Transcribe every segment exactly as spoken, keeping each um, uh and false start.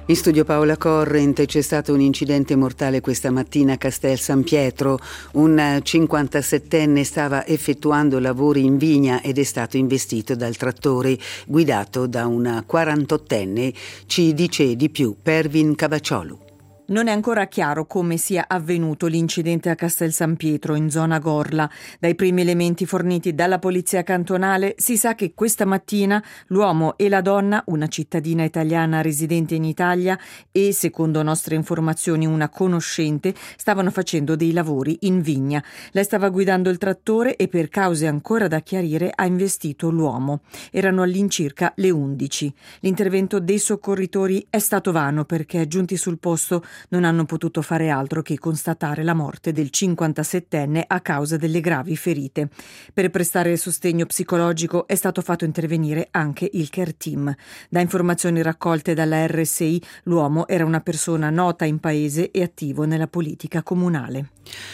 In studio Paola Corrent. C'è stato un incidente mortale questa mattina a Castel San Pietro. Un cinquantasettenne stava effettuando lavori in vigna ed è stato investito dal trattore guidato da una quarantottenne. Ci dice di più Pervin Cavacciolu. Non è ancora chiaro come sia avvenuto l'incidente a Castel San Pietro, in zona Gorla. Dai primi elementi forniti dalla polizia cantonale si sa che questa mattina l'uomo e la donna, una cittadina italiana residente in Italia e, secondo nostre informazioni, una conoscente, stavano facendo dei lavori in vigna. Lei stava guidando il trattore e, per cause ancora da chiarire, ha investito l'uomo. Erano all'incirca le undici. L'intervento dei soccorritori è stato vano perché, giunti sul posto, non hanno potuto fare altro che constatare la morte del cinquantasettenne a causa delle gravi ferite. Per prestare sostegno psicologico è stato fatto intervenire anche il care team. Da informazioni raccolte dalla R S I, l'uomo era una persona nota in paese e attivo nella politica comunale.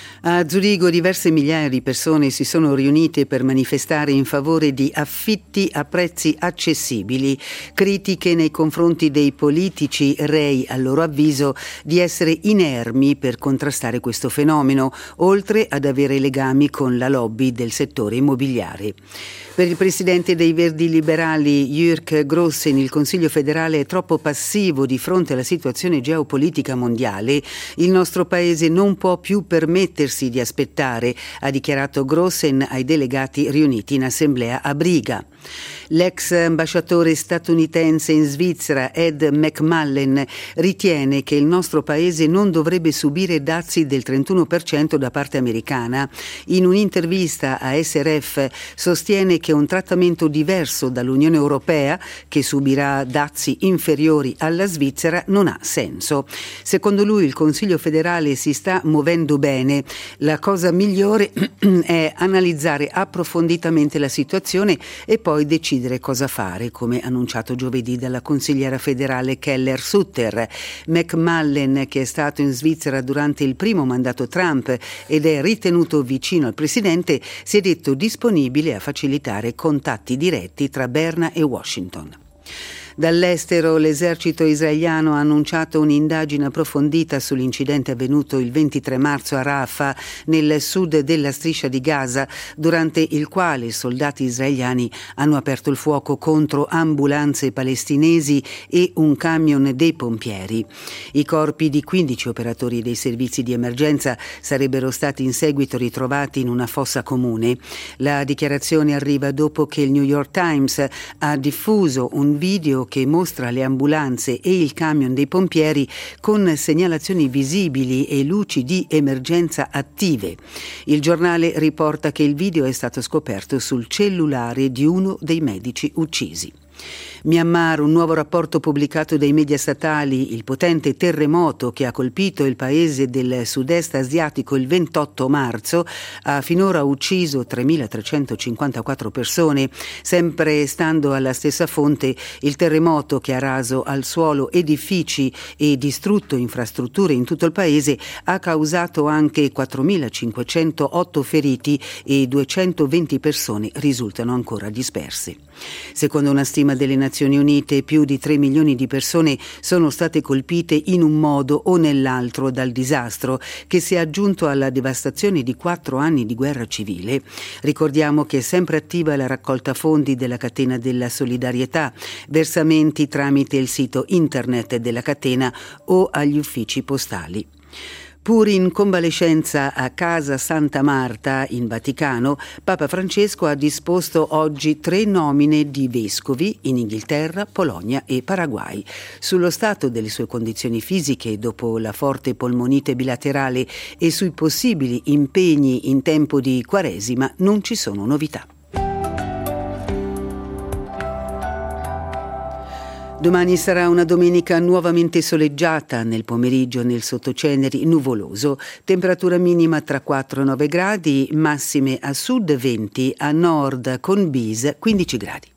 A Zurigo diverse migliaia di persone si sono riunite per manifestare in favore di affitti a prezzi accessibili. Critiche nei confronti dei politici rei, a loro avviso, di essere inermi per contrastare questo fenomeno, oltre ad avere legami con la lobby del settore immobiliare. Per il presidente dei Verdi Liberali Jyrk Grossen, il Consiglio federale è troppo passivo di fronte alla situazione geopolitica mondiale. Il nostro paese non può più permettersi di aspettare, ha dichiarato Grossen ai delegati riuniti in assemblea a Briga. L'ex ambasciatore statunitense in Svizzera Ed McMullen ritiene che il nostro paese non dovrebbe subire dazi del trentuno per cento da parte americana. In un'intervista a S R F sostiene che un trattamento diverso dall'Unione Europea, che subirà dazi inferiori alla Svizzera, non ha senso. Secondo lui il Consiglio federale si sta muovendo bene. La cosa migliore è analizzare approfonditamente la situazione e poi decidere cosa fare, come annunciato giovedì dalla consigliera federale Keller Sutter. McMullen, che è stato in Svizzera durante il primo mandato Trump ed è ritenuto vicino al presidente, si è detto disponibile a facilitare contatti diretti tra Berna e Washington. Dall'estero l'esercito israeliano ha annunciato un'indagine approfondita sull'incidente avvenuto il ventitré marzo a Rafah, nel sud della striscia di Gaza, durante il quale i soldati israeliani hanno aperto il fuoco contro ambulanze palestinesi e un camion dei pompieri. I corpi di quindici operatori dei servizi di emergenza sarebbero stati in seguito ritrovati in una fossa comune. La dichiarazione arriva dopo che il New York Times ha diffuso un video che mostra le ambulanze e il camion dei pompieri con segnalazioni visibili e luci di emergenza attive. Il giornale riporta che il video è stato scoperto sul cellulare di uno dei medici uccisi. Myanmar, un nuovo rapporto pubblicato dai media statali, il potente terremoto che ha colpito il paese del sud-est asiatico il ventotto marzo ha finora ucciso tremilatrecentocinquantaquattro persone. Sempre stando alla stessa fonte, il terremoto che ha raso al suolo edifici e distrutto infrastrutture in tutto il paese ha causato anche quattromilacinquecentootto feriti e duecentoventi persone risultano ancora disperse. Secondo una stima delle Nazioni Unite, più di tre milioni di persone sono state colpite in un modo o nell'altro dal disastro, che si è aggiunto alla devastazione di quattro anni di guerra civile. Ricordiamo che è sempre attiva la raccolta fondi della catena della solidarietà, versamenti tramite il sito internet della catena o agli uffici postali. Pur in convalescenza a Casa Santa Marta in Vaticano, Papa Francesco ha disposto oggi tre nomine di vescovi in Inghilterra, Polonia e Paraguay. Sullo stato delle sue condizioni fisiche dopo la forte polmonite bilaterale e sui possibili impegni in tempo di Quaresima non ci sono novità. Domani sarà una domenica nuovamente soleggiata, nel pomeriggio nel sottoceneri nuvoloso, temperatura minima tra quattro e nove gradi, massime a sud venti, a nord con bis quindici gradi.